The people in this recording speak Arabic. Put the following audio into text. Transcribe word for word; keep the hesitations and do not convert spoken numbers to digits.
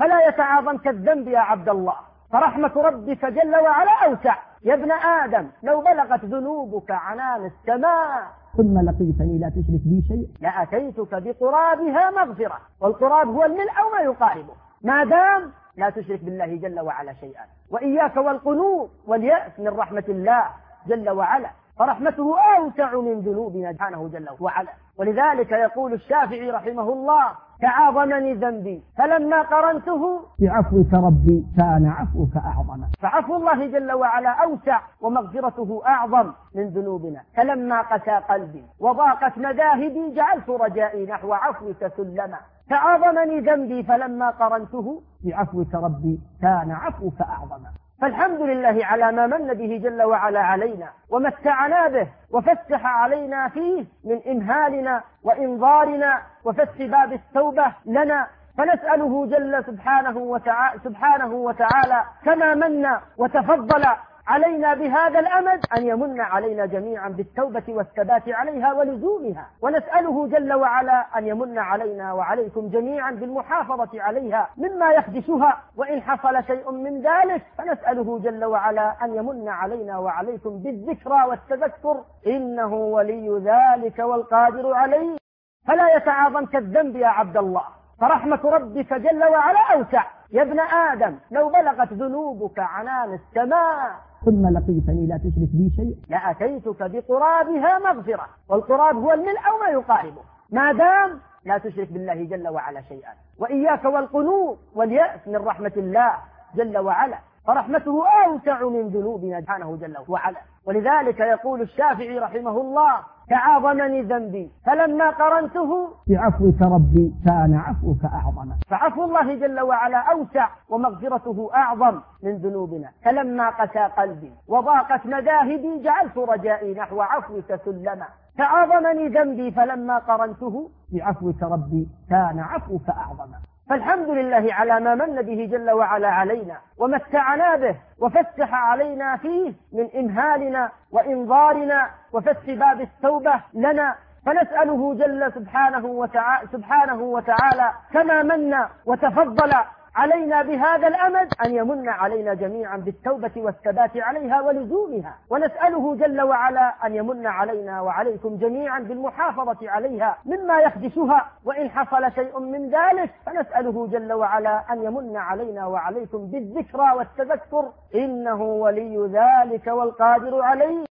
فلا يتعاظمك الذنب يا عبد الله، فرحمة ربك جل وعلا أوسع. يا ابن آدم لو بلغت ذنوبك عنان السماء ثم لقيتني لا تشرك بي شيء لأتيتك بقرابها مغفرة، والقراب هو الملء أو ما يقاربه، ما دام لا تشرك بالله جل وعلا شيئا. وإياك والقنوط واليأس من رحمة الله جل وعلا، فرحمته أوسع من ذنوبنا سبحانه جل وعلا. ولذلك يقول الشافعي رحمه الله: تعاظمني ذنبي فلما قرنته بعفوك ربي كان عفوك أعظم. فعفو الله جل وعلا أوسع ومغفرته أعظم من ذنوبنا. فلما قسى قلبي وضاقت مذاهبي جعلت رجائي نحو عفوك سلما. تعاظمني ذنبي فلما قرنته بعفوك ربي كان عفوك أعظم. فالحمد لله على ما من به جل وعلا علينا ومتعنا به وفتح علينا فيه من إمهالنا وإنظارنا وفتح باب التوبة لنا، فنسأله جل سبحانه وتعالى, سبحانه وتعالى كما من وتفضل علينا بهذا الأمد أن يمن علينا جميعا بالتوبة والثبات عليها ولزومها، ونسأله جل وعلا أن يمن علينا وعليكم جميعا بالمحافظة عليها مما يخدشها، وإن حصل شيء من ذلك فنسأله جل وعلا أن يمن علينا وعليكم بالذكرى والتذكر، إنه ولي ذلك والقادر عليه. فلا يتعاظمك الذنب يا عبد الله، فرحمة ربك جل وعلا أوسع. يا ابن آدم لو بلغت ذنوبك عنان السماء ثم لقيتني لا تشرك بي شيء لأتيتك بقرابها مغفرة، والقراب هو الملء أو ما يقاربه، ما دام لا تشرك بالله جل وعلا شيئا. وإياك والقنوط واليأس من رحمة الله جل وعلا، فرحمته أوسع من ذنوبنا سبحانه جل وعلا. ولذلك يقول الشافعي رحمه الله: تعاظمني ذنبي فلما قرنته بعفوك ربي كان عفوك أعظم. فعفو الله جل وعلا أوسع ومغفرته أعظم من ذنوبنا. فلما قسى قلبي وضاقت مذاهبي جعلت رجائي نحو عفوك سلما. تعاظمني ذنبي فلما قرنته بعفوك ربي كان عفوك أعظم. فالحمد لله على ما من به جل وعلا علينا ومتعنا به وفتح علينا فيه من إمهالنا وإنظارنا وفتح باب التوبة لنا، فنسأله جل سبحانه وتعالى, سبحانه وتعالى كما من وتفضل علينا بهذا الأمد أن يمن علينا جميعا بالتوبة والثبات عليها ولزومها، ونسأله جل وعلا أن يمن علينا وعليكم جميعا بالمحافظة عليها مما يخدشها، وإن حصل شيء من ذلك فنسأله جل وعلا أن يمن علينا وعليكم بالذكرى والتذكر، إنه ولي ذلك والقادر عليه.